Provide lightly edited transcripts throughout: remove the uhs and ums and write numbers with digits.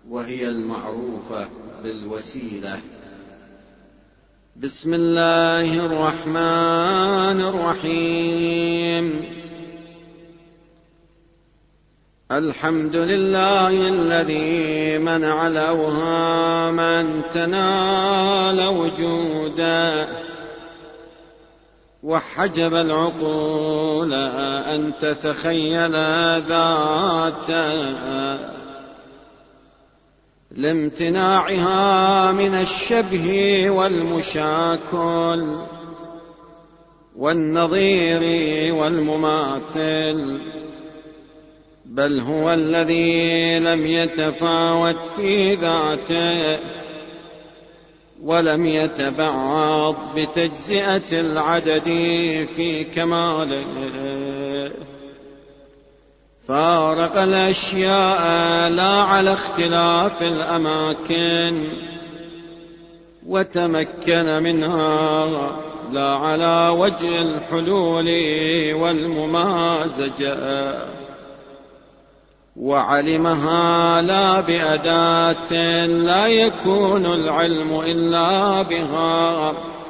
وهي المعروفة بالوسيلة. بسم الله الرحمن الرحيم. الحمد لله الذي منع الأوهام أن تنال وجودا، وحجب العقول أن تتخيل ذاتا، لامتناعها من الشبه والمشاكل والنظير والمماثل، بل هو الذي لم يتفاوت في ذاته ولم يتبعض بتجزئة العدد في كماله، فارق الأشياء لا على اختلاف الأماكن، وتمكن منها لا على وجه الحلول والممازجة، وعلمها لا بأداة لا يكون العلم إلا بها،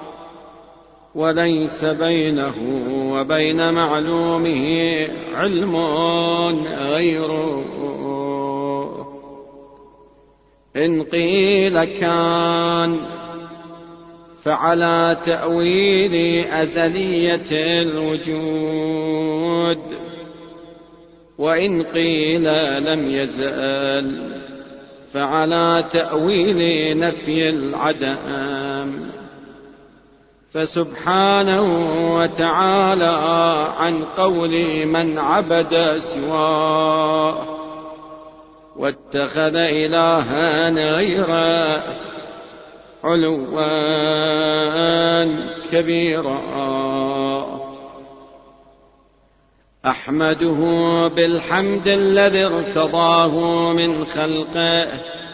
وليس بينه وبين معلومه علم غيره. إن قيل كان فعلى تأويل أزلية الوجود، وإن قيل لم يزل فعلى تأويل نفي العدم، فسبحانه وتعالى عن قول من عبد سواه واتخذ إلها غيره علوا كبيرا. أحمده بالحمد الذي ارتضاه من خلقه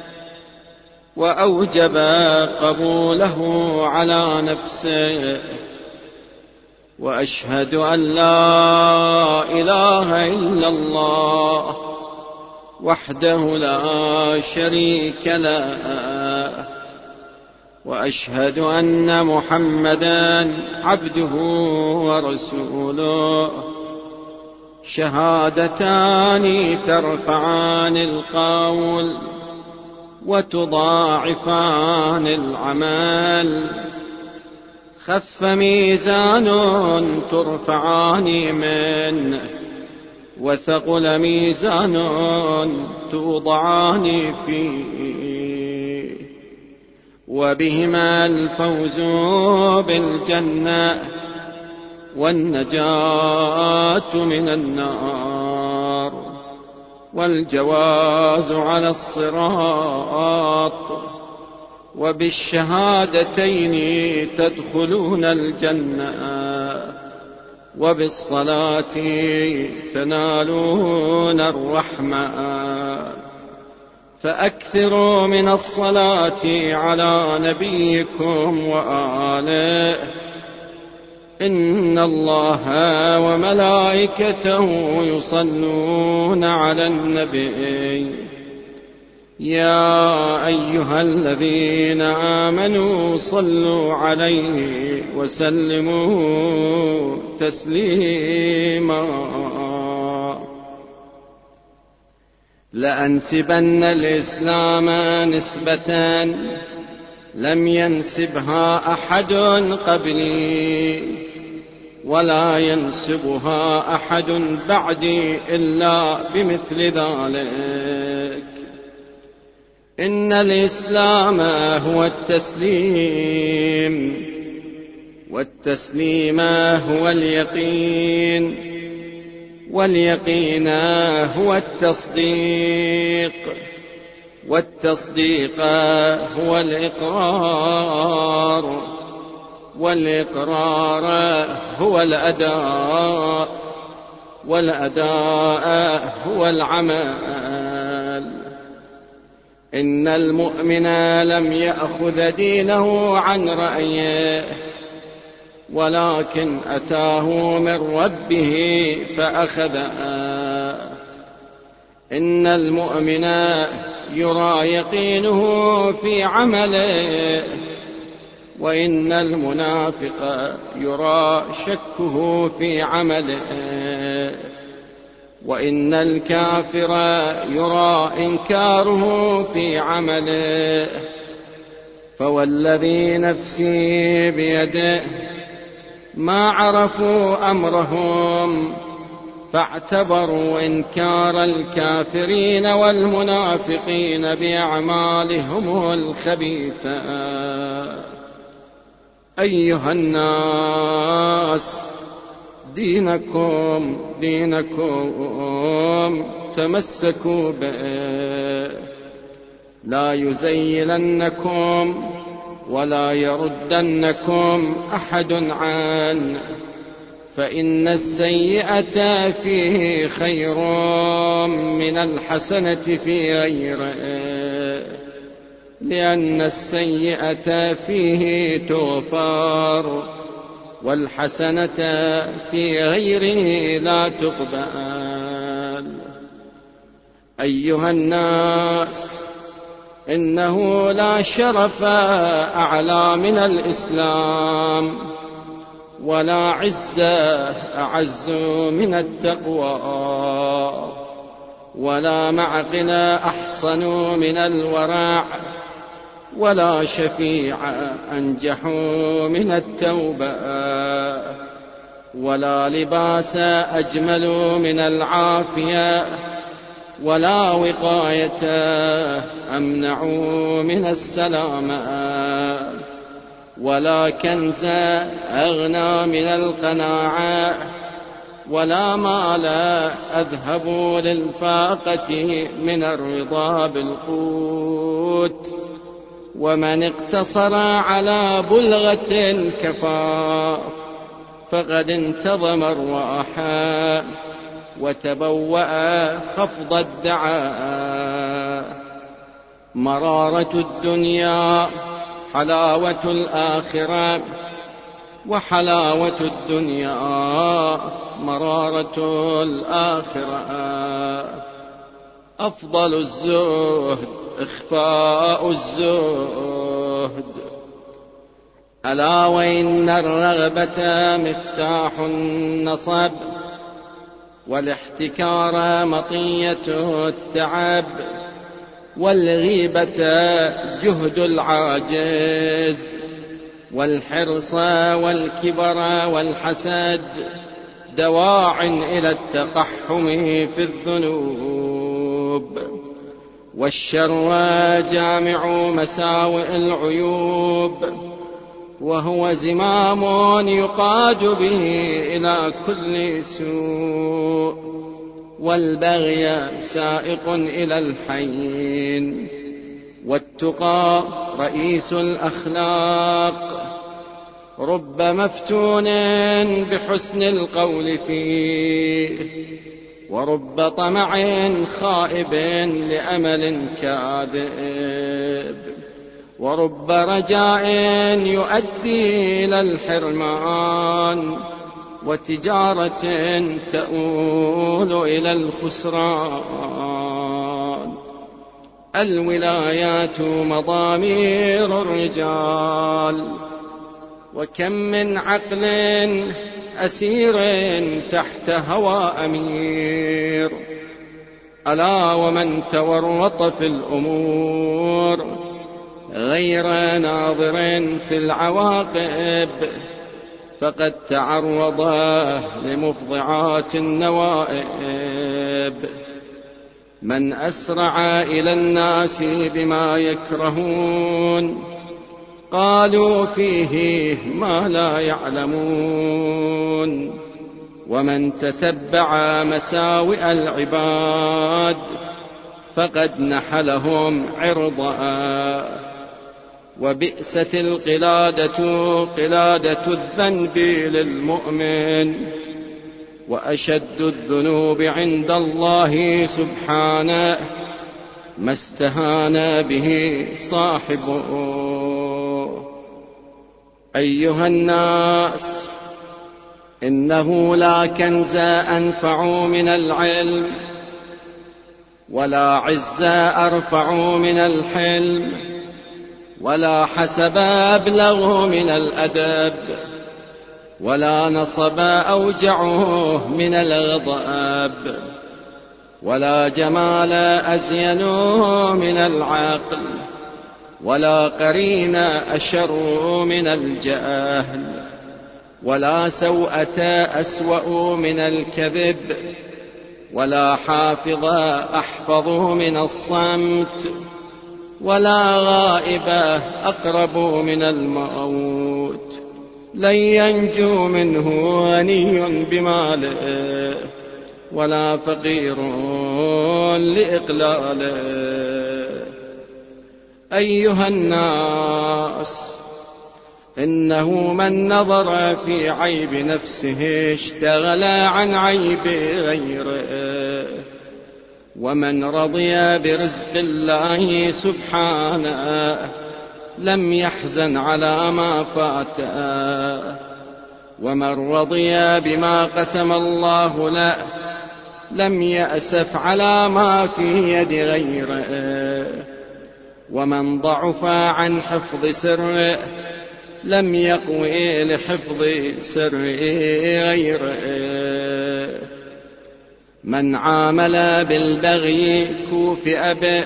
وأوجب قبوله على نفسه، وأشهد أن لا إله إلا الله وحده لا شريك له، وأشهد أن محمدًا عبده ورسوله، شهادتان ترفعان القول وتضاعفان العمل، خف ميزان ترفعان منه، وثقل ميزان توضعان فيه، وبهما الفوز بالجنة والنجاة من النار والجواز على الصراط، وبالشهادتين تدخلون الجنة، وبالصلاة تنالون الرحمة، فأكثروا من الصلاة على نبيكم وآله، إن الله وملائكته يصلون على النبي، يا أيها الذين آمنوا صلوا عليه وسلموا تسليما. لأنسبن الإسلام نسبة لم ينسبها أحد قبلي، ولا ينسبها أحد بعدي إلا بمثل ذلك. إن الإسلام هو التسليم، والتسليم هو اليقين، واليقين هو التصديق، والتصديق هو الإقرار، والإقرار هو الأداء، والأداء هو العمل. إن المؤمن لم يأخذ دينه عن رأيه، ولكن أتاه من ربه فأخذه. إن المؤمن يرى يقينه في عمله، وإن المنافق يرى شكه في عمله، وإن الكافر يرى إنكاره في عمله. فوالذي نفسي بيده ما عرفوا أمرهم فاعتبروا إنكار الكافرين والمنافقين بأعمالهم الخبيثة. أيها الناس، دينكم تمسكوا به، لا يزيلنكم ولا يردنكم أحد عنه، فإن السيئة فيه خير من الحسنة في غيره، لأن السيئة فيه تغفر والحسنة في غيره لا تقبل. أيها الناس، إنه لا شرف أعلى من الإسلام، ولا عزة أعز من التقوى، ولا معقل أحصن من الورع، ولا شفيع أنجح من التوبة، ولا لباس أجمل من العافية، ولا وقاية أمنع من السلامة، ولا كنز أغنى من القناعة، ولا مال أذهب للفاقة من الرضا بالقوت. ومن اقتصر على بلغة الكفاف فقد انتظم الراحة وتبوأ خفض الدعاء. مرارة الدنيا حلاوة الآخرة، وحلاوة الدنيا مرارة الآخرة. أفضل الزهد إخفاء الزهد. ألا وإن الرغبة مفتاح النصب، والاحتكار مطية التعب، والغيبة جهد العاجز، والحرص والكبر والحسد دواع إلى التقحم في الذنوب. والشر جامع مساوئ العيوب، وهو زمام يقاد به إلى كل سوء. والبغي سائق إلى الحين، والتقى رئيس الأخلاق. رب مفتون بحسن القول فيه، ورب طمع خائب لأمل كاذب، ورب رجاء يؤدي إلى الحرمان، وتجارة تؤول إلى الخسران. الولايات مضامير الرجال، وكم من عقل أسير تحت هوى أمير. ألا ومن تورط في الأمور غير ناظر في العواقب فقد تعرض لمفضعات النوائب. من أسرع إلى الناس بما يكرهون قالوا فيه ما لا يعلمون. ومن تتبع مساوئ العباد فقد نحلهم عرضا. وبئست القلادة قلادة الذنب للمؤمن، وأشد الذنوب عند الله سبحانه ما استهان به صاحبه. أيها الناس، إنه لا كنز أنفع من العلم، ولا عزة أرفع من الحلم، ولا حسب أبلغ من الأدب، ولا نصب أوجعه من الغضب، ولا جمال أزين من العقل، ولا قرين أشر من الجهل، ولا سوءة أسوأ من الكذب، ولا حافظ أحفظ من الصمت، ولا غائب أقرب من الموت. لن ينجو منه غني بماله، ولا فقير لإقلاله. أيها الناس، إنه من نظر في عيب نفسه اشتغل عن عيب غيره، ومن رضي برزق الله سبحانه لم يحزن على ما فاته، ومن رضي بما قسم الله له لم يأسف على ما في يد غيره، ومن ضعف عن حفظ سره لم يقوي لحفظ سر غيره. من عامل بالبغي كوفئ به،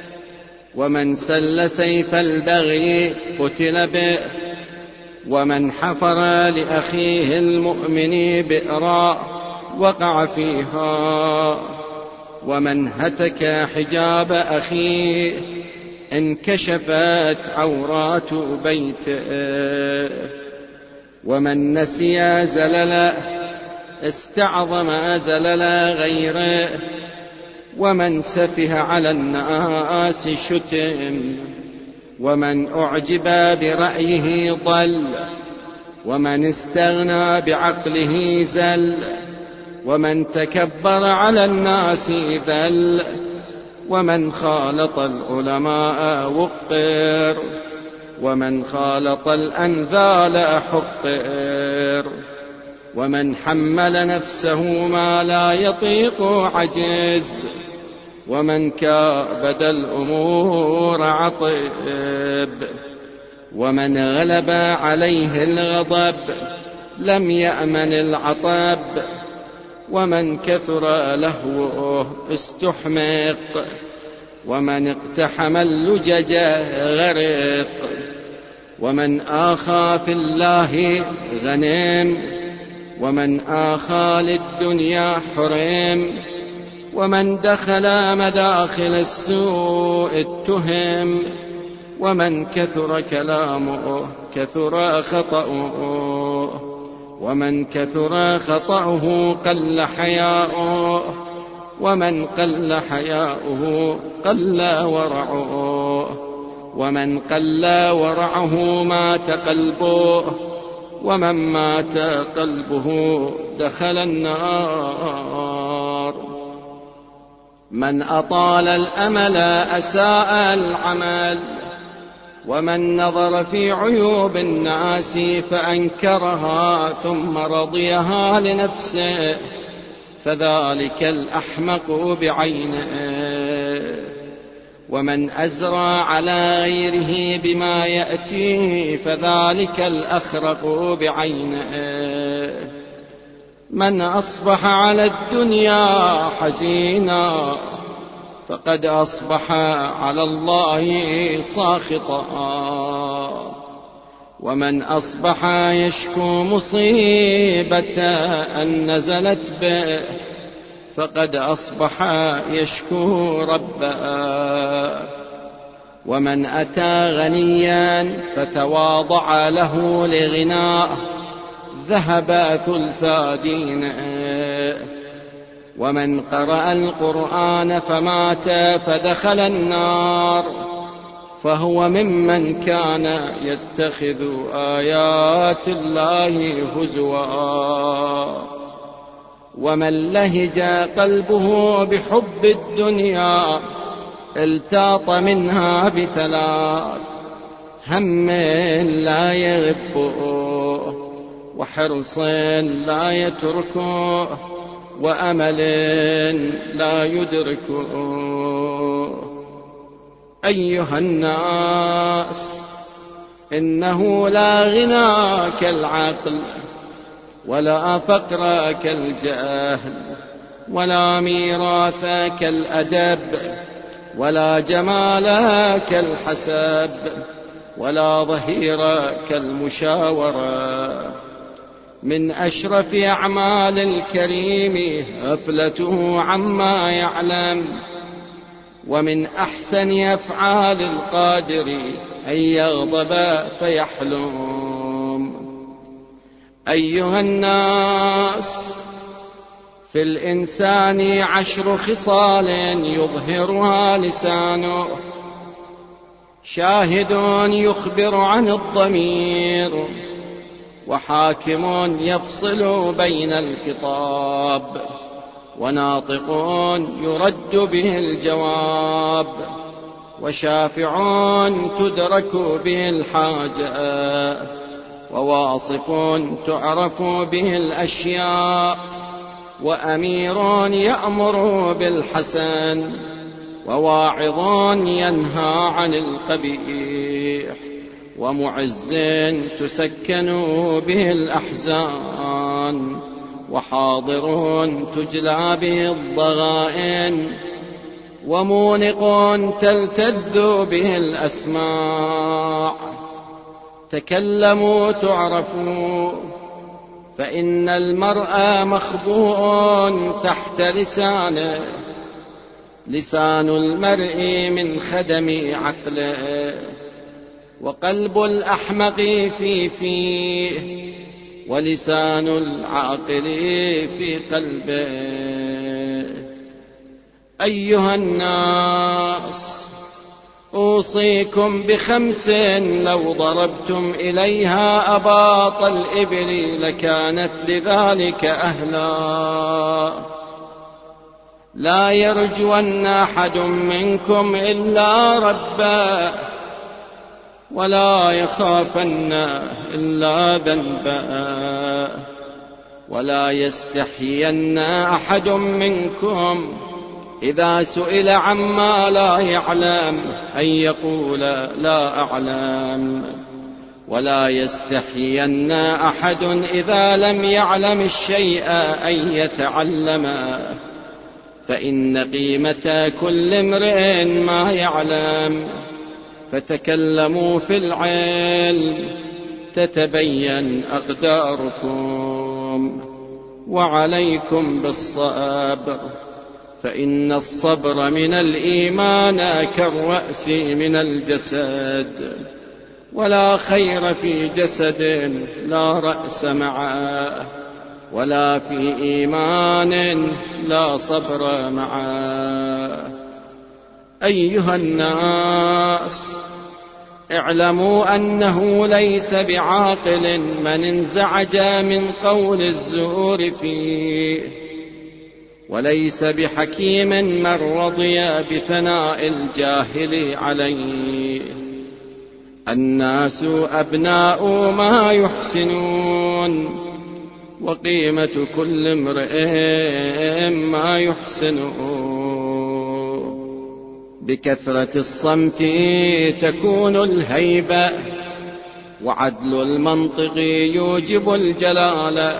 ومن سل سيف البغي قتل به، ومن حفر لأخيه المؤمن بئرا وقع فيها، ومن هتك حجاب أخيه انكشفت عورات بيته، ومن نسي زلل استعظم زلل غيره، ومن سفه على الناس شتم، ومن أعجب برأيه ضل، ومن استغنى بعقله زل، ومن تكبر على الناس ذل، ومن خالط العلماء وقر، ومن خالط الأنذال حقر، ومن حمل نفسه ما لا يطيق عجز، ومن كابد الأمور عطب، ومن غلب عليه الغضب لم يأمن العطب، ومن كثر لهوه استحمق، ومن اقتحم اللجج غرق، ومن آخى في الله غنم، ومن آخى للدنيا حرم، ومن دخل مداخل السوء اتهم، ومن كثر كلامه كثر خطأه، ومن كثر خطأه قل حياؤه، ومن قل حياؤه قل ورعه، ومن قل ورعه مات قلبه، ومن مات قلبه دخل النار. من أطال الأمل أساء العمل، ومن نظر في عيوب الناس فأنكرها ثم رضيها لنفسه فذلك الأحمق بعينه، ومن أزرى على غيره بما يأتيه فذلك الأخرق بعينه. من أصبح على الدنيا حزينا فقد أصبح على الله ساخطا، ومن أصبح يشكو مصيبة أن نزلت به فقد أصبح يشكو ربه، ومن أتى غنيا فتواضع له لغناه ذهب ثلثا دينه، ومن قرأ القرآن فمات فدخل النار فهو ممن كان يتخذ آيات الله هزوا. ومن لهج قلبه بحب الدنيا التاط منها بثلاث: هم لا يغبه، وحرص لا يتركه، وأمل لا يدركه. أيها الناس، إنه لا غنى كالعقل، ولا فقر كالجهل، ولا ميراث كالأدب، ولا جمال كالحسب، ولا ظهير كالمشاورة. من أشرف أعمال الكريم غفلته عما يعلم، ومن أحسن أفعال القادر أن يغضب فيحلم. أيها الناس، في الإنسان 10 خصال يظهرها لسانه: شاهد يخبر عن الضمير، وحاكم يفصل بين الخطاب، وناطق يرد به الجواب، وشافع تدرك به الحاجة، وواصف تعرف به الأشياء، وأمير يأمر بالحسن، وواعظ ينهى عن القبيح، ومعز تسكن به الأحزان، وحاضر تجلى به الضغائن، ومونق تلتذ به الأسماع. تكلموا تعرفوا، فإن المرء مخبوء تحت لسانه. لسان المرء من خدم عقله، وقلب الأحمق في فيه، ولسان العاقل في قلبه. أيها الناس، أوصيكم ب5 لو ضربتم إليها أباط الإبل لكانت لذلك أهلا. لا يرجون أحد منكم إلا ربا، ولا يخافن إلا ذنبا، ولا يستحين أحد منكم إذا سئل عما لا يعلم أن يقول لا أعلم، ولا يستحين أحد إذا لم يعلم الشيء أن يتعلمه، فإن قيمة كل امرئ ما يعلم. فتكلموا في العلم تتبين أقداركم، وعليكم بالصبر، فإن الصبر من الإيمان كالرأس من الجسد، ولا خير في جسد لا رأس معه، ولا في إيمان لا صبر معه. أيها الناس، اعلموا أنه ليس بعاقل من انزعج من قول الزور فيه، وليس بحكيم من رضي بثناء الجاهل عليه. الناس أبناء ما يحسنون، وقيمة كل امرئ ما يحسنه. بكثرة الصمت تكون الهيبة، وعدل المنطق يوجب الجلالة،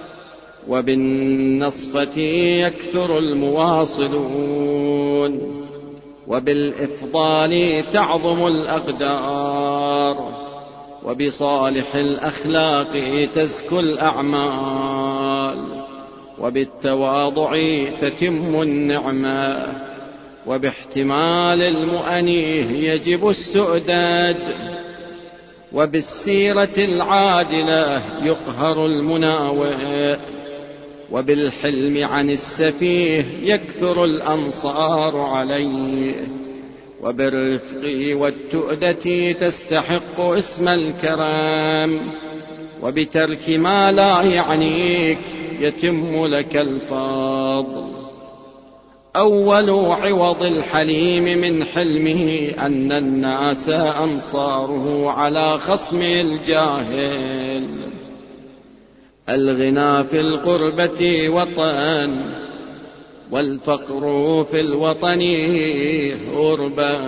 وبالنصفة يكثر المواصلون، وبالإفضال تعظم الأقدار، وبصالح الأخلاق تزكو الأعمال، وبالتواضع تتم النعمة، وباحتمال المؤنيه يجب السؤدد، وبالسيرة العادلة يقهر المناوئ، وبالحلم عن السفيه يكثر الأنصار عليه، وبالرفق والتؤدة تستحق اسم الكرام، وبترك ما لا يعنيك يتم لك الفضل. أول عوض الحليم من حلمه أن الناس أنصاره على خصم الجاهل. الغنى في القربة وطن، والفقر في الوطن غربة.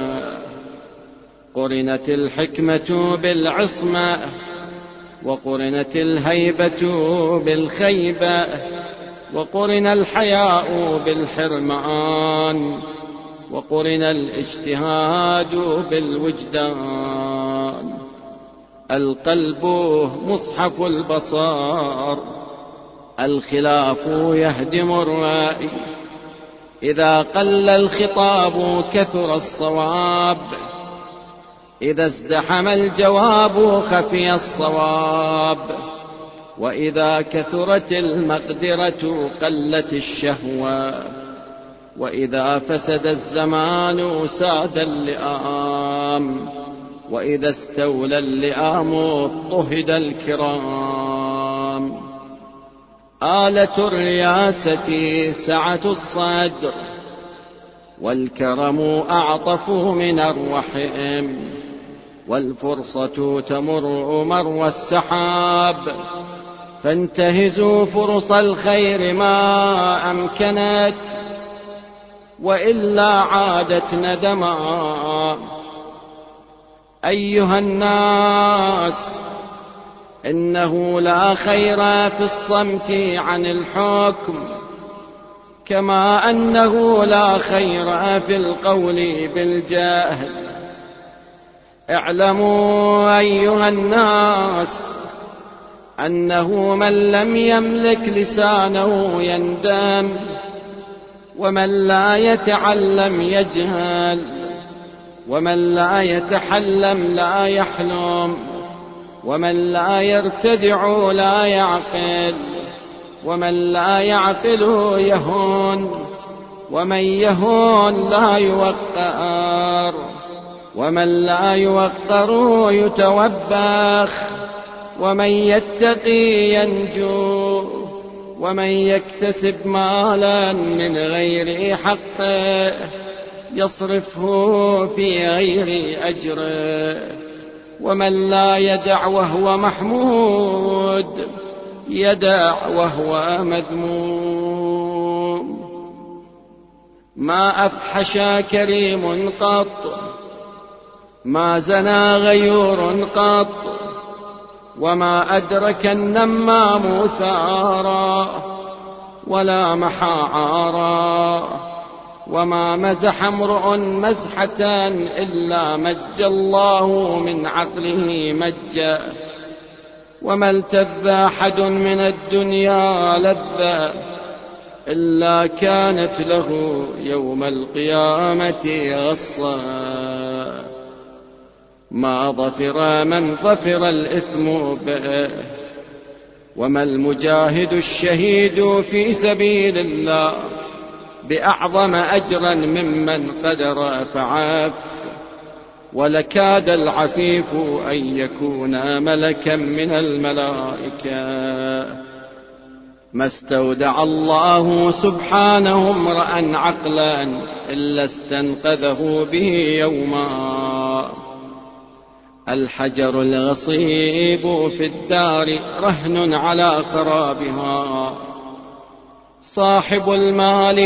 قرنت الحكمة بالعصمة، وقرنت الهيبة بالخيبة، وقرن الحياء بالحرمان، وقرن الاجتهاد بالوجدان. القلب مصحف البصار، الخلاف يهدم الرأي. إذا قل الخطاب كثر الصواب، إذا ازدحم الجواب خفي الصواب. وإذا كثرت المقدرة قلت الشهوة، وإذا فسد الزمان ساد اللئام، وإذا استولى اللئام اضطهد الكرام. آلة الرياسة سعة الصدر، والكرم أعطف من الرحم، والفرصة تمر مرو السحاب. فانتهزوا فرص الخير ما أمكنت، وإلا عادت ندما. أيها الناس، إنه لا خير في الصمت عن الحكم، كما أنه لا خير في القول بالجهل. اعلموا أيها الناس أنه من لم يملك لسانه يندم، ومن لا يتعلم يجهل، ومن لا يتحلم لا يحلم، ومن لا يرتدع لا يعقل، ومن لا يعقل يهون، ومن يهون لا يوقر، ومن لا يوقر يتوبخ، ومن يتقي ينجو، ومن يكتسب مالا من غير حقه يصرفه في غير أجره، ومن لا يدع وهو محمود يدع وهو مذموم. ما أفحش كريم قط، ما زنى غيور قط، وما أدرك النمام ثارا، ولا محى عارا، وما مزح امرؤ مزحة إلا مج الله من عقله مجا، وما التذ أحد من الدنيا لذة إلا كانت له يوم القيامة غصا. ما ظفر من ظفر الإثم به، وما المجاهد الشهيد في سبيل الله بأعظم أجرا ممن قدر فعاف. ولكاد العفيف أن يكون ملكا من الملائكة. ما استودع الله سبحانه امرأ عقلا إلا استنقذه به يوما. الحجر الغصيب في الدار رهن على خرابها، صاحب المال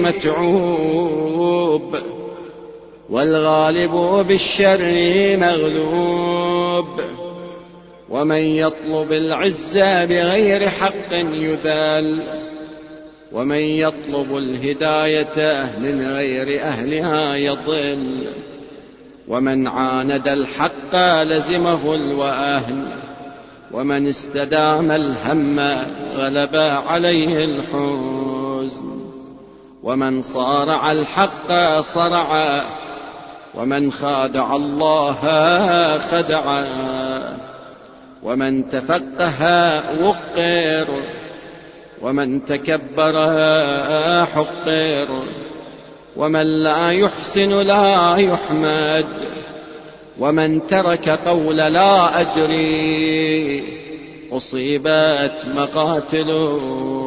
متعوب، والغالب بالشر مغلوب. ومن يطلب العزة بغير حق يذل، ومن يطلب الهداية من غير أهلها يضل. ومن عاند الحق لزمه الوهن، ومن استدام الهم غلب عليه الحزن. ومن صارع الحق صرع، ومن خادع الله خدع. ومن تفقه وقر، ومن تكبر حقر. ومن لا يحسن لا يحمد، ومن ترك قول لا أدري أصيبت مقاتله.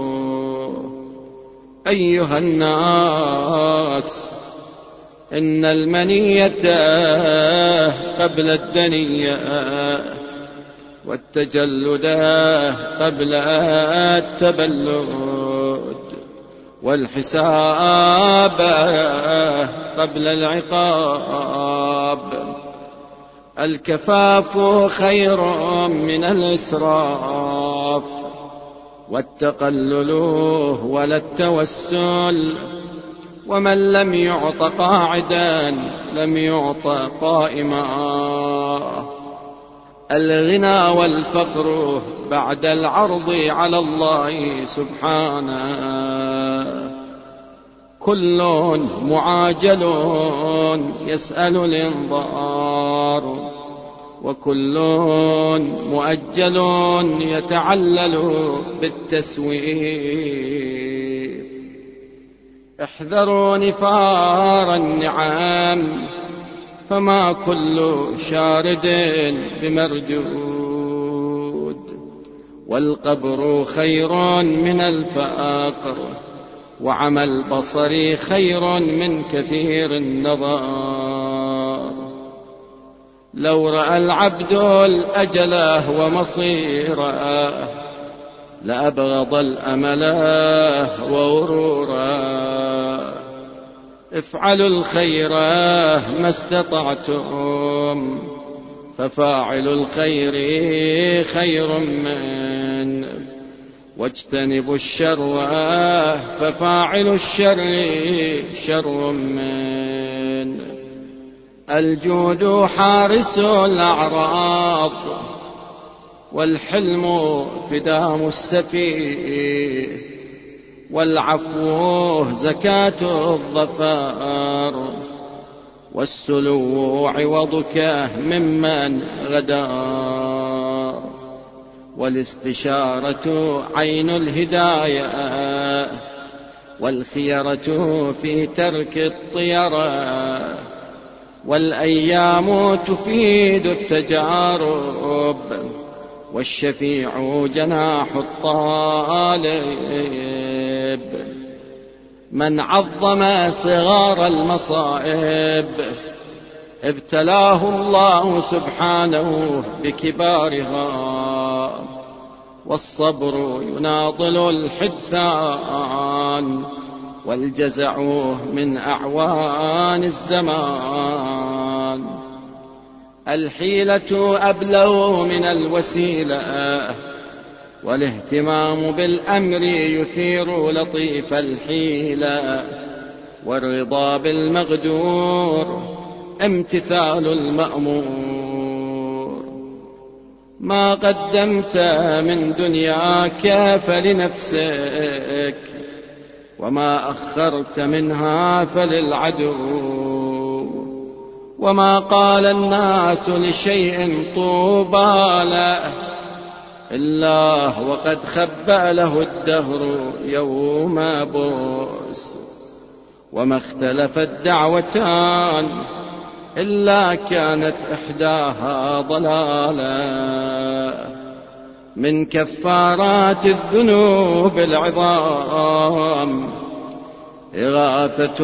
أيها الناس، إن المنية قبل الدنية والتجلد قبل التبلد، والحساب قبل العقاب. الكفاف خير من الإسراف، والتقلل ولا التوسل. ومن لم يعط قاعدا لم يعط قائما. الغنى والفقر بعد العرض على الله سبحانه. كل معاجل يسأل الإنظار، وكل مؤجل يتعلل بالتسويف. احذروا نفار النعام، فما كل شارد بمردود. والقبر خير من الفقر، وعمى البصر خير من كثير النظر. لو رأى العبد الأجل ومصيره، لأبغض الأمل وغرورا. افعلوا الخير ما استطعتم، ففاعل الخير خير منه. واجتنبوا الشر ففاعل الشر شر منه. الجود حارس الأعراض، والحلم فدام السفيه. والعفو زكاة الظفار، والسلو عوضك ممن غدار. والاستشارة عين الهداية، والخيرة في ترك الطيرة. والأيام تفيد التجارب، والشفيع جناح الطالب. من عظم صغار المصائب، ابتلاه الله سبحانه بكبارها. والصبر يناضل الحدثان، والجزع من أعوان الزمان. الحيلة أبلغ من الوسيلة، والاهتمام بالأمر يثير لطيف الحيلة. والرضا بالمقدور امتثال المأمور. ما قدمت من دنياك فلنفسك، وما أخرت منها فللعدو. وما قال الناس لشيء طوبى له، إلا وقد خبأ له الدهر يوم بؤس. وما اختلفت دعوتان، إلا كانت إحداها ضلالا. من كفارات الذنوب العظام إغاثة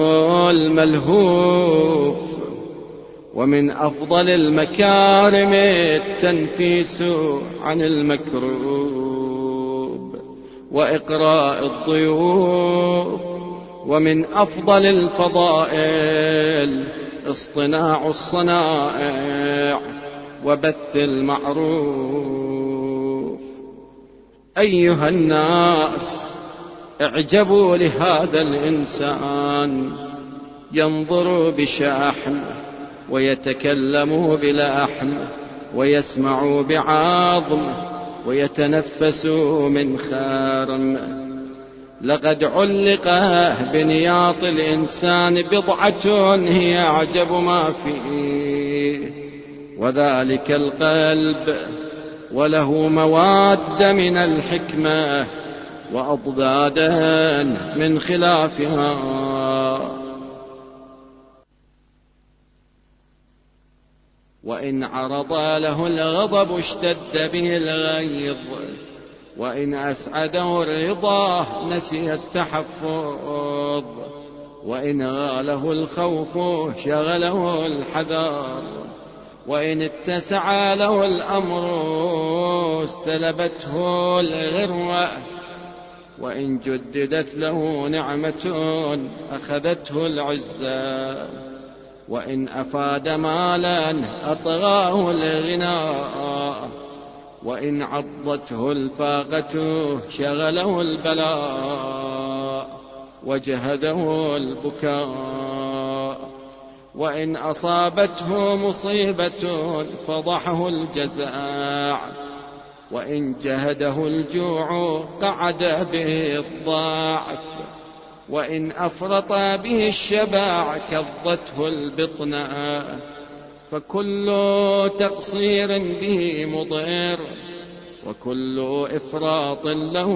الملهوف. ومن أفضل المكارم التنفيس عن المكروب، وإقراء الضيوف. ومن أفضل الفضائل اصطناع الصنائع، وبث المعروف. أيها الناس، اعجبوا لهذا الإنسان، ينظر بشحم، ويتكلم بلحم، ويسمع بعظم، ويتنفس من خرم. لقد علق بنياط الإنسان بضعة هي أعجب ما فيه، وذلك القلب. وله مواد من الحكمة، وأضدادا من خلافها. وإن عرض له الغضب اشتد به الغيظ، وإن أسعده الرضا نسي التحفظ، وإن غاله الخوف شغله الحذر، وإن اتسع له الأمر استلبته الغروة، وإن جددت له نعمة أخذته العزة، وإن أفاد مالا أطغاه الغناء، وإن عضته الفاقة شغله البلاء وجهده البكاء، وإن أصابته مصيبة فضحه الجزاع، وإن جهده الجوع قعد به الضعف، وإن أفرط به الشبع كظته البطناء، فكل تقصير به مضر، وكل إفراط له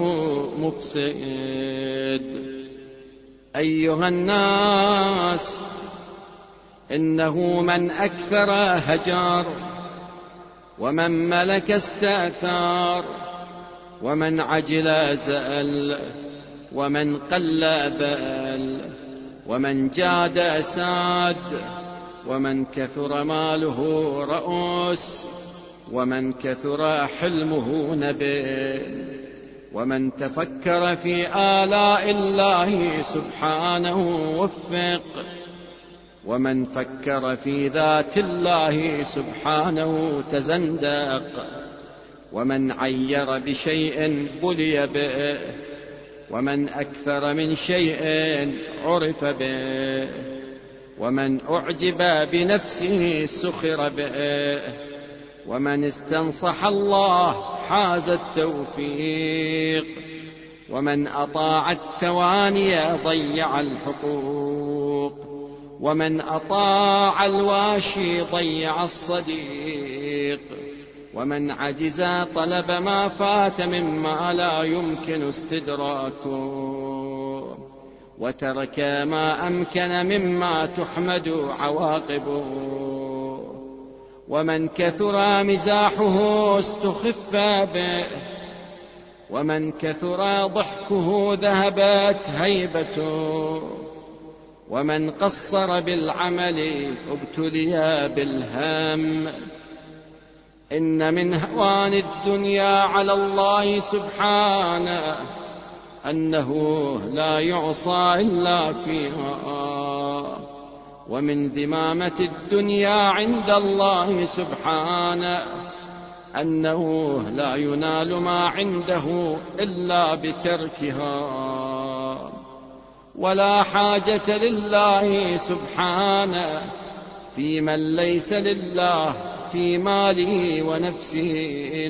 مفسد. أيها الناس، إنه من أكثر هجر، ومن ملك استأثار، ومن عجل زأل، ومن قل ذل، ومن جاد ساد، ومن كثر ماله رؤوس، ومن كثر حلمه نبيل، ومن تفكر في آلاء الله سبحانه وفق، ومن فكر في ذات الله سبحانه تزندق، ومن عير بشيء بلي به، ومن أكثر من شيء عرف به، ومن أعجب بنفسه سخر به، ومن استنصح الله حاز التوفيق، ومن أطاع التواني ضيع الحقوق، ومن أطاع الواشي ضيع الصديق، ومن عجز طلب ما فات مما لا يمكن استدراكه، وترك ما أمكن مما تحمد عواقبه، ومن كثر مزاحه استخف به، ومن كثر ضحكه ذهبت هيبته، ومن قصر بالعمل ابتلي بالهم. إن من هوان الدنيا على الله سبحانه أنه لا يعصى إلا فيها، ومن ذمامة الدنيا عند الله سبحانه أنه لا ينال ما عنده إلا بتركها، ولا حاجة لله سبحانه في من ليس لله في ماله ونفسه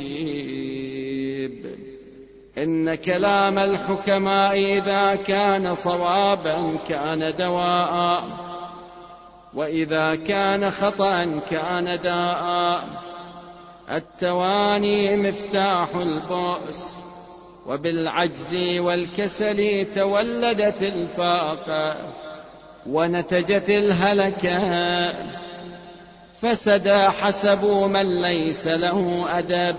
نصيب. إن كلام الحكماء إذا كان صوابا كان دواء، وإذا كان خطأ كان داء. التواني مفتاح البؤس، وبالعجز والكسل تولدت الفاقة ونتجت الهلكة. فسد حسب من ليس له أدب،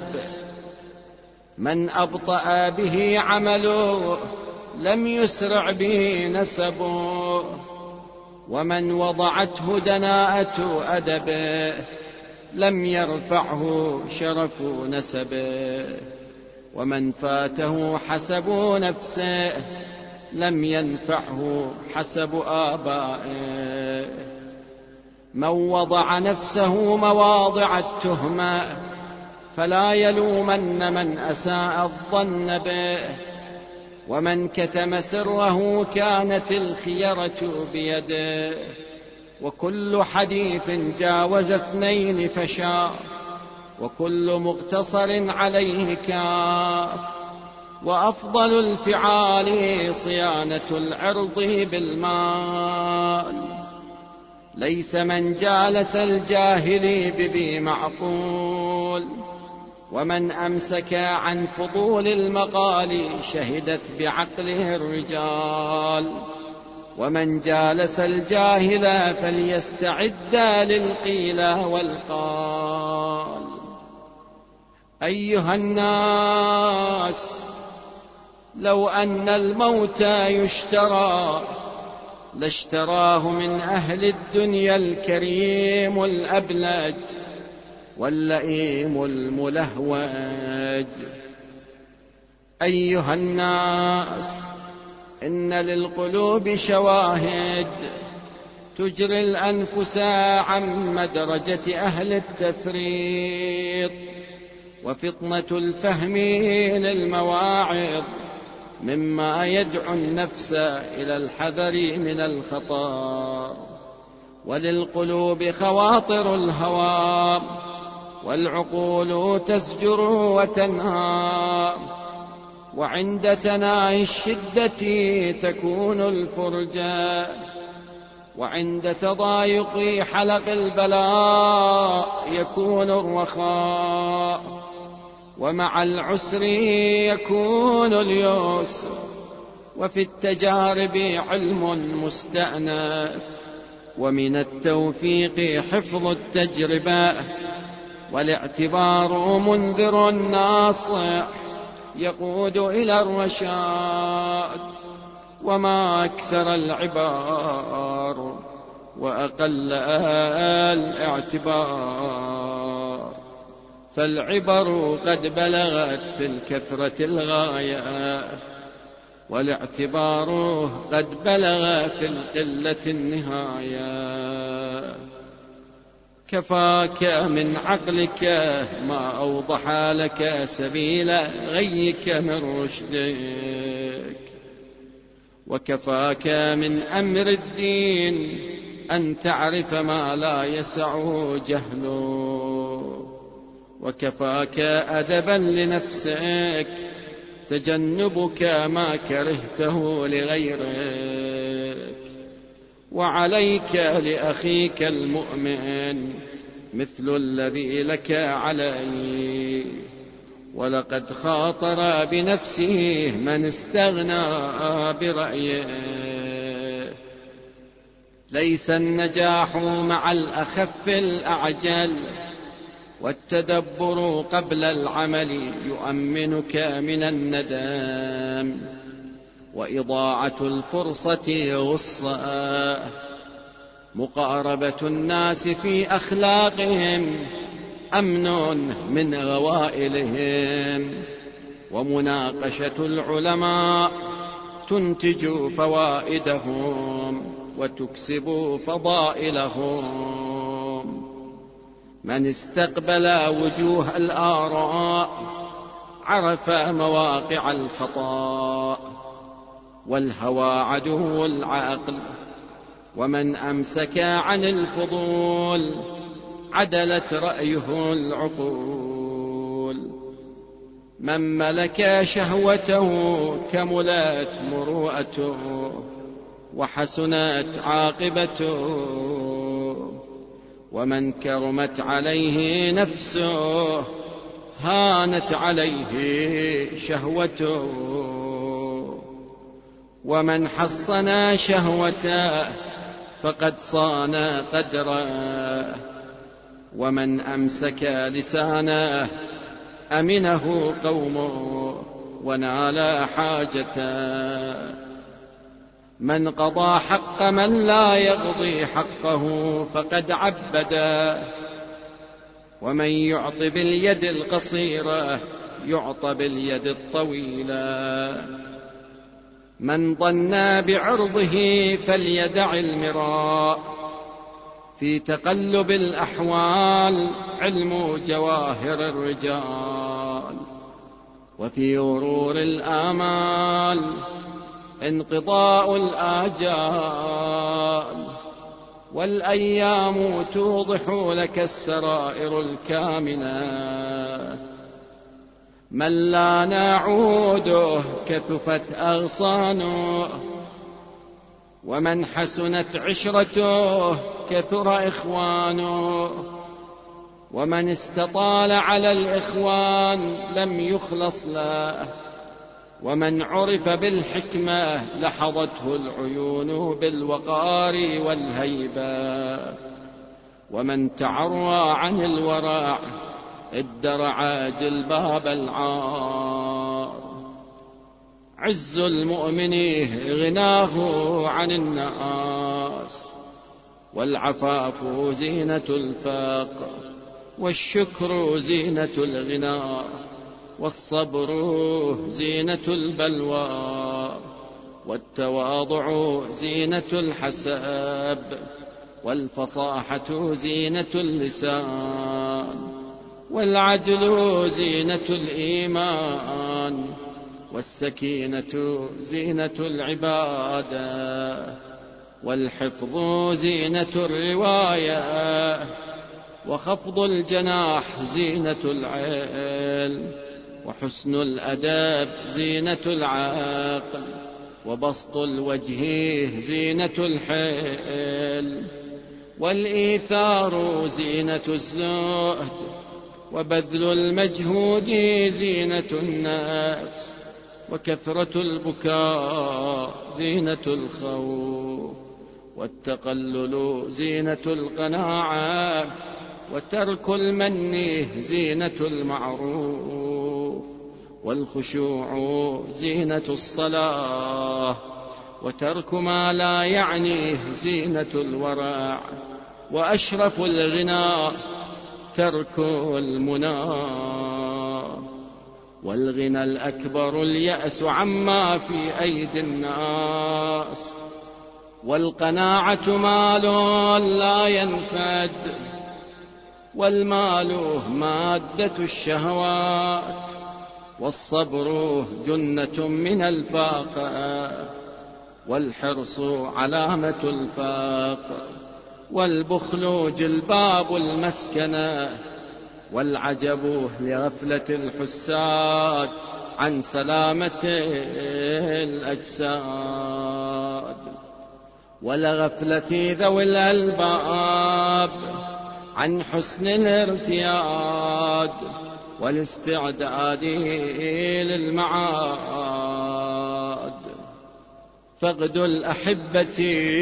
من أبطأ به عمله لم يسرع به نسبه، ومن وضعته دناءة أدبه لم يرفعه شرف نسبه، ومن فاته حسب نفسه لم ينفعه حسب آبائه. من وضع نفسه مواضع التهمة فلا يلومن من أساء الظن به، ومن كتم سره كانت الخيرة بيده. وكل حديث جاوز 2 فشا، وكل مقتصر عليه كاف. وأفضل الفعال صيانة العرض بالمال، ليس من جالس الجاهل بذي معقول. ومن أمسك عن فضول المقال شهدت بعقله الرجال، ومن جالس الجاهل فليستعد للقيل والقال. أيها الناس، لو أن الموت يشترى لاشتراه من أهل الدنيا الكريم الأبلج واللئيم الملهوج. أيها الناس، إن للقلوب شواهد تجري الأنفس عن مدرجة أهل التفريط، وفطنة الفهم للمواعظ مما يدعو النفس إلى الحذر من الخطر. وللقلوب خواطر الهوى، والعقول تزجر وتنهى، وعند تناهي الشدة تكون الفرجة، وعند تضايق حلق البلاء يكون الرخاء، ومع العسر يكون اليسر، وفي التجارب علم مستأنف، ومن التوفيق حفظ التجربة، والاعتبار منذر ناصح يقود إلى الرشاد. وما أكثر العبار وأقل الاعتبار، فالعبر قد بلغت في الكثرة الغاية، والاعتبار قد بلغ في القلة النهاية. كفاك من عقلك ما أوضح لك سبيل غيك من رشدك، وكفاك من أمر الدين أن تعرف ما لا يسع جهله، وكفاك أدبا لنفسك تجنبك ما كرهته لغيرك. وعليك لأخيك المؤمن مثل الذي لك عليه، ولقد خاطر بنفسه من استغنى برأيه. ليس النجاح مع الأخف الأعجل، والتدبر قبل العمل يؤمنك من الندم، وإضاعة الفرصة غصة، مقاربة الناس في أخلاقهم أمن من غوائلهم، ومناقشة العلماء تنتج فوائدهم وتكسب فضائلهم. من استقبل وجوه الآراء عرف مواقع الخطأ، والهوى عدو العقل، ومن أمسك عن الفضول عدلت رأيه العقول. من ملك شهوته كملت مروءته، وحسنت عاقبته، ومن كرمت عليه نفسه هانت عليه شهوته، ومن حصن شهوته فقد صان قدره، ومن أمسك لسانه أمنه قومه ونال حاجته. من قضى حق من لا يقضي حقه فقد عبده، ومن يعط باليد القصيرة يعطى باليد الطويلة. من ظن بعرضه فليدع المراء، في تقلب الأحوال علم جواهر الرجال، وفي غرور الآمال انقضاء الآجال. والأيام توضح لك السرائر الكامنة. من لا نعوده كثفت أغصانه، ومن حسنت عشرته كثر إخوانه، ومن استطال على الإخوان لم يخلص له، ومن عرف بالحكمة لحظته العيون بالوقار والهيبة، ومن تعرى عن الورع ادرع جلباب العار. عز المؤمن غناه عن الناس، والعفاف زينة الفقر، والشكر زينة الغنى، والصبر زينة البلوى، والتواضع زينة الحسب، والفصاحة زينة اللسان، والعدل زينة الإيمان، والسكينة زينة العبادة، والحفظ زينة الرواية، وخفض الجناح زينة العلم، وحسن الأدب زينة العقل، وبسط الوجه زينة الحلم، والإيثار زينة الزهد، وبذل المجهود زينة النفس، وكثرة البكاء زينة الخوف، والتقلل زينة القناعة، وترك المن زينة المعروف، والخشوع زينة الصلاة، وترك ما لا يعنيه زينة الورع، وأشرف الغنى ترك المنى، والغنى الأكبر اليأس عما في أيدي الناس، والقناعة مال لا ينفد، والمال مادة الشهوات، والصبر جنة من الفاقة، والحرص علامة الفاقة، والبخل جلباب المسكنة، والعجب لغفلة الحساد عن سلامة الأجساد، ولغفلة ذوي الألباب عن حسن الارتياد، والاستعداد للمعاد. فقد الأحبة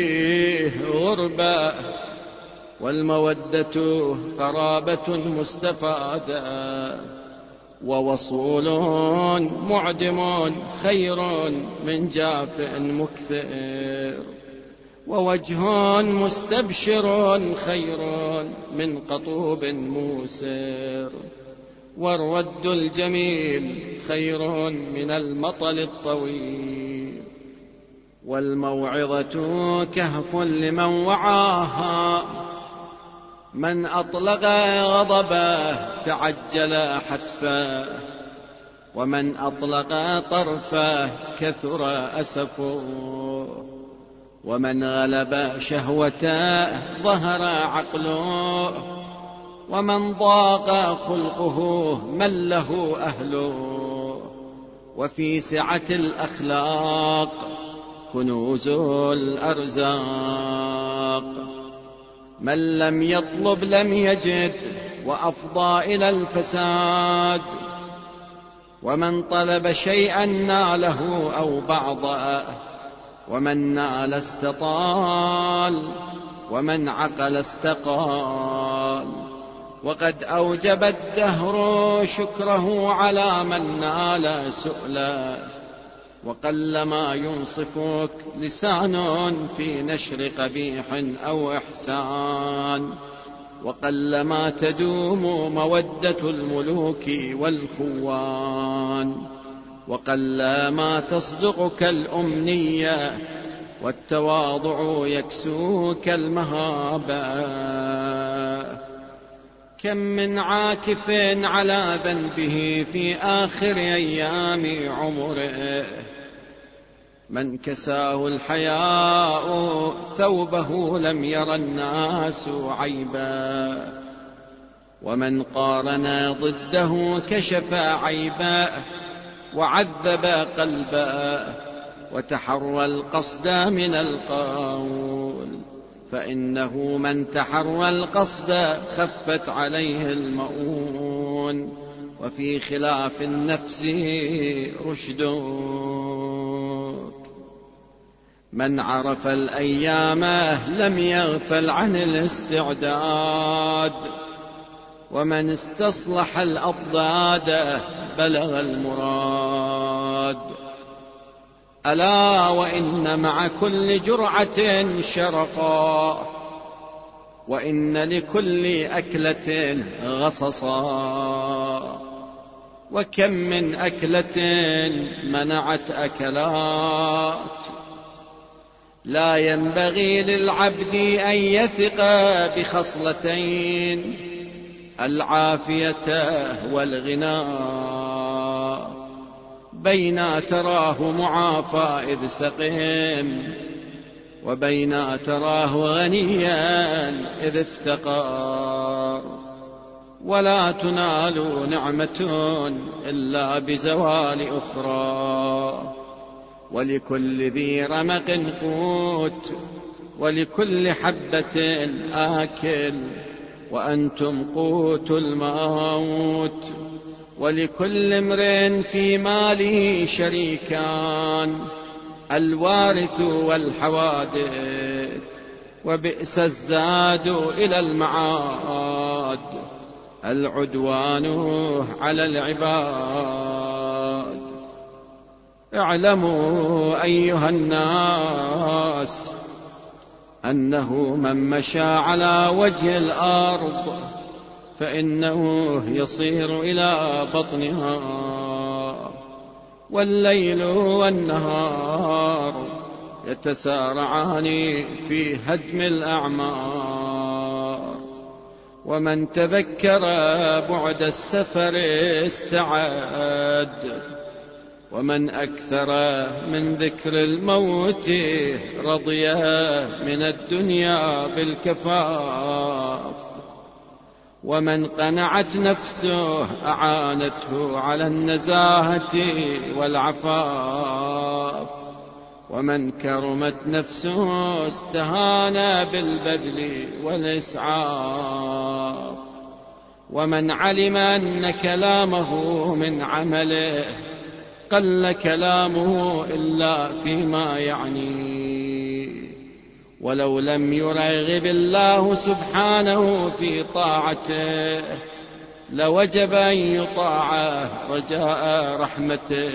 غربة، والمودة قرابة مستفادة، ووصول معدم خير من جاف مكثر، ووجه مستبشر خير من قطوب موسر، والرد الجميل خير من المطل الطويل، والموعظة كهف لمن وعاها، من أطلق غضبه تعجل حتفه، ومن أطلق طرفه كثر أسفه، ومن غلب شهوته ظهر عقله، ومن ضاق خلقه من له أهله، وفي سعة الأخلاق كنوز الأرزاق، من لم يطلب لم يجد، وأفضى إلى الفساد، ومن طلب شيئا ناله أو بعضه، ومن نال استطال، ومن عقل استقال، وقد أوجب الدهر شكره على من نال سؤلا، وقلما ينصفك لسان في نشر قبيح أو إحسان، وقلما تدوم مودة الملوك والخوان، وقلما تصدقك الأمنية، والتواضع يكسوك المهابة. كم من عاكف على ذنبه في آخر أيام عمره، من كساه الحياء ثوبه لم ير الناس عيبا، ومن قارن ضده كشف عيبا، وعذب قلبا، وتحرى القصد من القول، فإنه من تحرى القصد خفت عليه المؤون، وفي خلاف النفس رشدك. من عرف الأيام لم يغفل عن الاستعداد، ومن استصلح الأضداد بلغ المراد، ألا وإن مع كل جرعة شرقا، وإن لكل أكلة غصصا، وكم من أكلة منعت أكلات. لا ينبغي للعبد أن يثق بخصلتين: العافية والغنى، بينا تراه معافى إذ سقيم، وبينا تراه غنيا إذ افتقر. ولا تنال نعمة إلا بزوال أخرى، ولكل ذي رمق قوت، ولكل حبة آكل، وأنتم قوت الموت. ولكل امرئ في ماله شريكان: الوارث والحوادث، وبئس الزاد إلى المعاد، العدوان على العباد. اعلموا أيها الناس أنه من مشى على وجه الأرض فإنه يصير إلى بطنها، والليل والنهار يتسارعان في هدم الأعمار. ومن تذكر بعد السفر استعد، ومن أكثر من ذكر الموت رضي من الدنيا بالكفاف. ومن قنعت نفسه أعانته على النزاهة والعفاف، ومن كرمت نفسه استهان بالبذل والإسعاف. ومن علم أن كلامه من عمله قل كلامه إلا فيما يعنيه، ولو لم يرغب الله سبحانه في طاعته لوجب أن يطاع رجاء رحمته،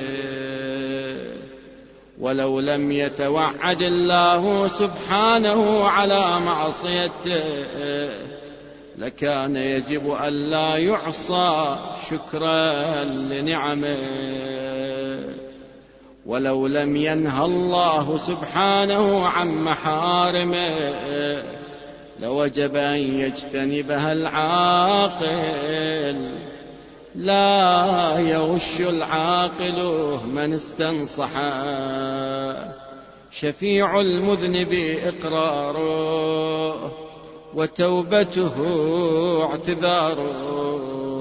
ولو لم يتوعد الله سبحانه على معصيته لكان يجب أن لا يعصى شكرا لنعمه. ولو لم ينهى الله سبحانه عن محارمه لوجب أن يجتنبها العاقل. لا يغش العاقل من استنصحه، شفيع المذنب إقراره، وتوبته اعتذاره.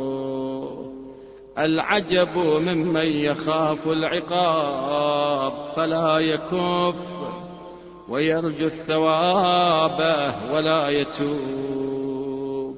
العجب ممن يخاف العقاب فلا يكف، ويرجو الثواب ولا يتوب.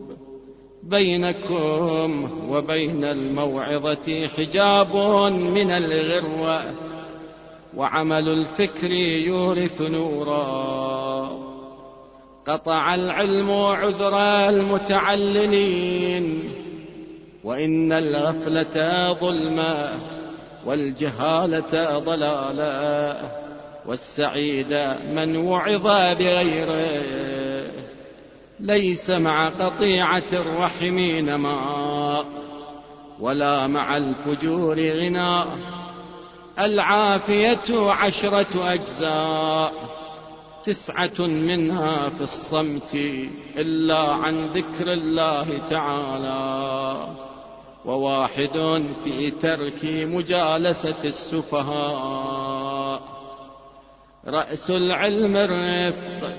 بينكم وبين الموعظة حجاب من الغروة، وعمل الفكر يورث نورا. قطع العلم عذر المتعللين، وإن الغفلة ظلما، والجهالة ضلالا، والسعيد من وعظ بغيره. ليس مع قطيعة الرحم نماء، ولا مع الفجور غناء. العافية 10 أجزاء، 9 منها في الصمت إلا عن ذكر الله تعالى، و1 في ترك مجالسة السفهاء. رأس العلم الرفق،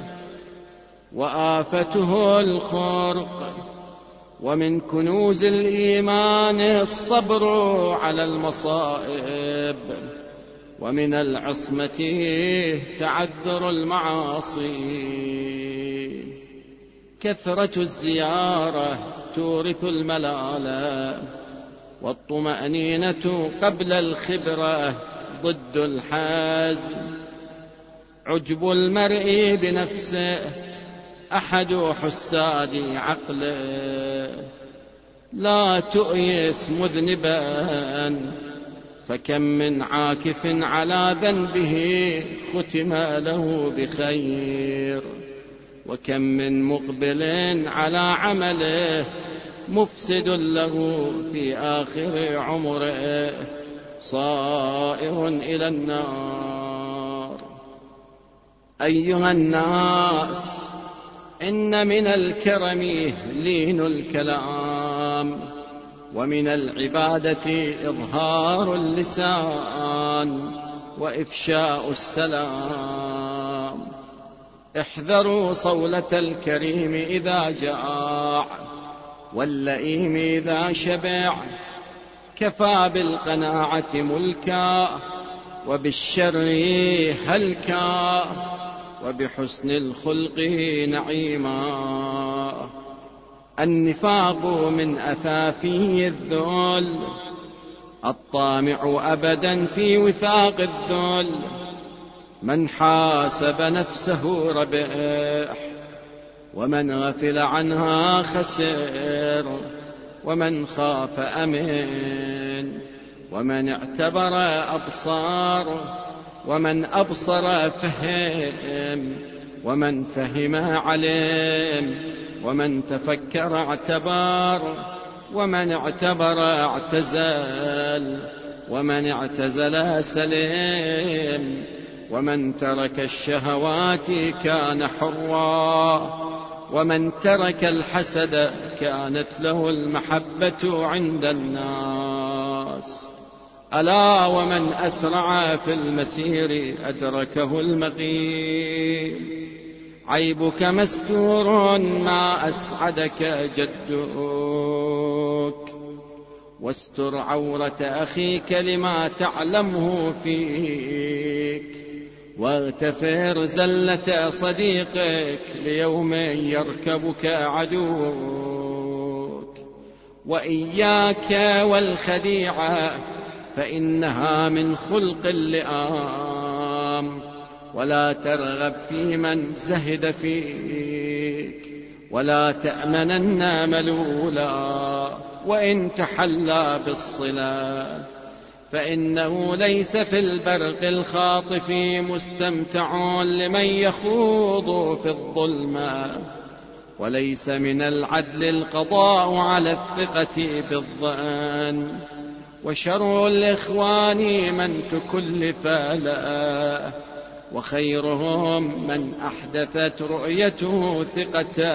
وآفته الخرق، ومن كنوز الإيمان الصبر على المصائب، ومن العصمة تعذر المعاصي. كثرة الزيارة تورث الملالة، والطمأنينة قبل الخبرة ضد الحزم. عجب المرء بنفسه أحد حساد عقله. لا تؤيس مذنبا فكم من عاكف على ذنبه ختم له بخير، وكم من مقبل على عمله مفسد له في آخر عمره صائر إلى النار. أيها الناس، إن من الكرم لين الكلام، ومن العبادة إظهار اللسان وإفشاء السلام. احذروا صولة الكريم إذا جاع، واللئيم إذا شبع. كفى بالقناعة ملكا، وبالشر هلكا، وبحسن الخلق نعيما. النفاق من أثافي الذل، الطامع أبدا في وثاق الذل. من حاسب نفسه ربح، ومن غفل عنها خسر. ومن خاف أمن، ومن اعتبر أبصار. ومن أبصر فهم، ومن فهم علم. ومن تفكر اعتبر، ومن اعتبر اعتزل. ومن اعتزل سلم. ومن ترك الشهوات كان حرا، ومن ترك الحسد كانت له المحبة عند الناس. ألا ومن أسرع في المسير أدركه المقيم. عيبك مستور ما أسعدك جدك، واستر عورة أخيك لما تعلمه فيك. واغتفر زلة صديقك ليوم يركبك عدوك. وإياك والخديعة فإنها من خلق اللئام. ولا ترغب في من زهد فيك، ولا تأمنن ملولا وإن تحلى بالصلة. فإنه ليس في البرق الخاطف مستمتع لمن يخوض في الظلمة. وليس من العدل القضاء على الثقة بالظن. وشر الإخوان من تكلف له، وخيرهم من أحدثت رؤيته ثقة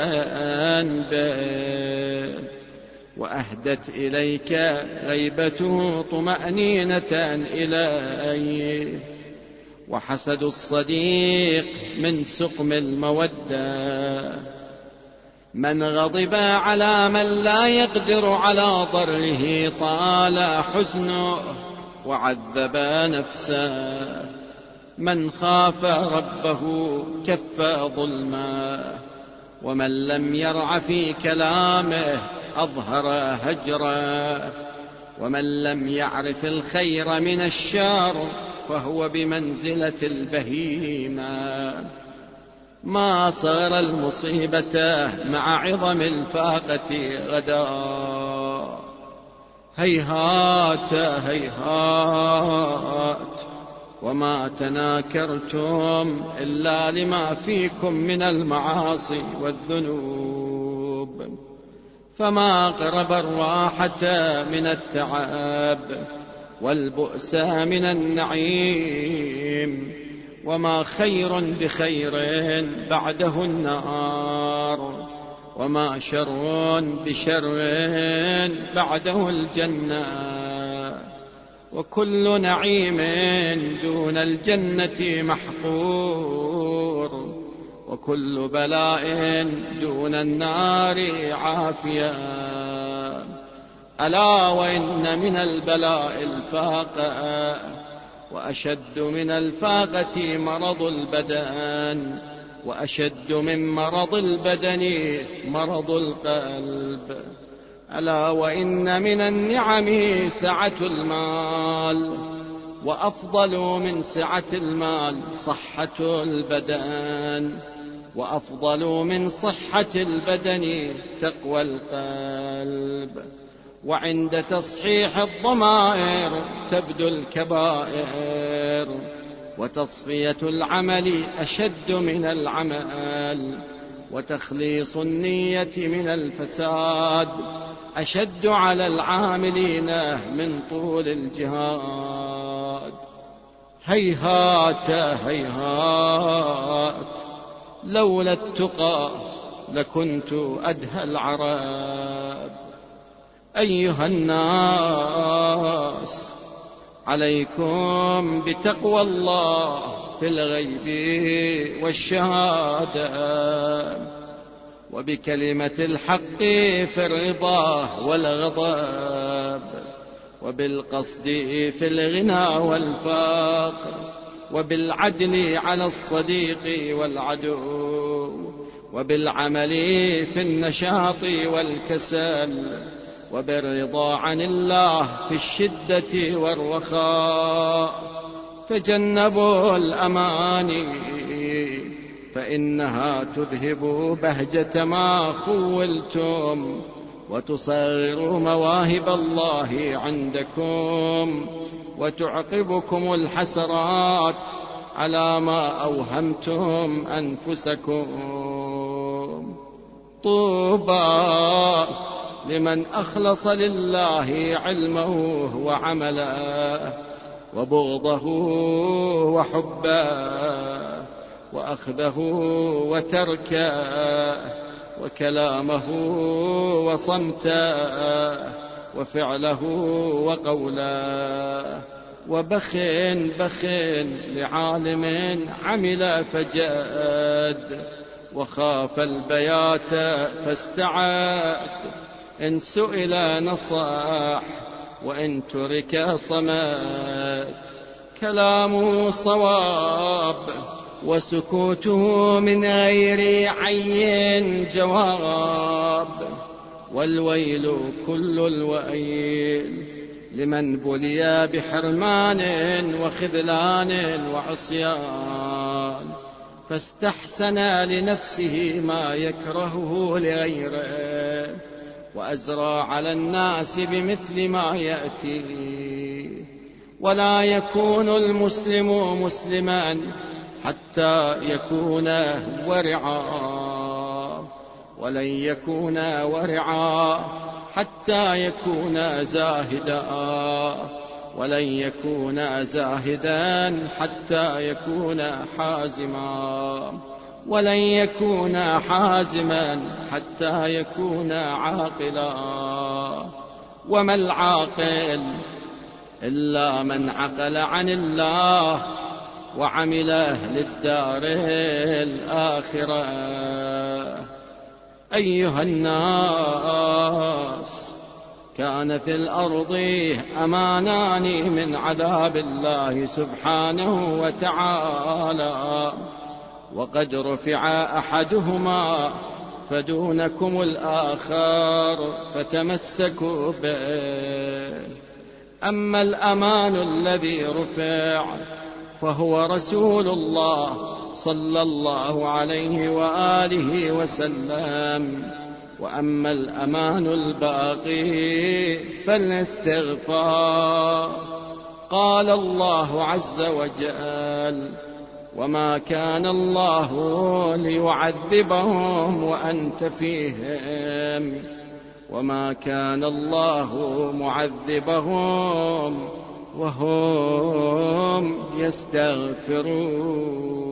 به، وأهدت إليك غيبته طمأنينة إليه. وحسد الصديق من سقم المودة. من غضب على من لا يقدر على ضره طال حزنه وعذب نفسه. من خاف ربه كف ظلما، ومن لم يرع في كلامه أظهر هجرا. ومن لم يعرف الخير من الشر فهو بمنزلة البهيمة. ما صار المصيبة مع عظم الفاقة غدا. هيهات هيهات، وما تناكرتم إلا لما فيكم من المعاصي والذنوب. فما قرب الراحة من التعب، والبؤس من النعيم. وما خير بخير بعده النار، وما شر بشر بعده الجنة. وكل نعيم دون الجنة محقور، وكل بلاء دون النار عافية. ألا وإن من البلاء الفاقة، وأشد من الفاقة مرض البدن، وأشد من مرض البدن مرض القلب. ألا وإن من النعم سعة المال، وأفضل من سعة المال صحة البدن، وأفضل من صحة البدن تقوى القلب. وعند تصحيح الضمائر تبدو الكبائر، وتصفية العمل أشد من العمل، وتخليص النية من الفساد أشد على العاملين من طول الجهاد. هيهات هيهات لولا التقى لكنت أدهى العرب. أيها الناس عليكم بتقوى الله في الغيب والشهادة، وبكلمة الحق في الرضا والغضب، وبالقصد في الغنى والفقر، وبالعدل على الصديق والعدو، وبالعمل في النشاط والكسل، وبالرضا عن الله في الشدة والرخاء. تجنبوا الأماني فإنها تذهب بهجة ما خولتم، وتصغر مواهب الله عندكم، وتعقبكم الحسرات على ما أوهمتم أنفسكم. طوبى لمن أخلص لله علمه وعمله، وبغضه وحبه، وأخذه وتركه، وكلامه وصمته، وفعله وقوله. وبخ لعالم عمل فجاد، وخاف البيات فاستعاد. إن سئل نصح وإن ترك صمت، كلامه صواب وسكوته من غير عين جواب. والويل كل الويل لمن بلي بحرمان وخذلان وعصيان، فاستحسن لنفسه ما يكرهه لغيره، وأزرى على الناس بمثل ما يأتي. ولا يكون المسلم مسلما حتى يكون ورعا، ولن يكون ورعا حتى يكون زاهدا، ولن يكون زاهدا حتى يكون حازما، ولن يكون حازما حتى يكون عاقلا. وما العاقل إلا من عقل عن الله وعمل للدار الآخرة. أيها الناس كان في الأرض أمانان من عذاب الله سبحانه وتعالى، وقد رفع أحدهما فدونكم الآخر فتمسكوا به. أما الأمان الذي رفع فهو رسول الله صلى الله عليه وآله وسلم. وأما الأمان الباقي فالاستغفار. قال الله عز وجل: وما كان الله ليعذبهم وأنت فيهم، وما كان الله معذبهم وهم يستغفرون.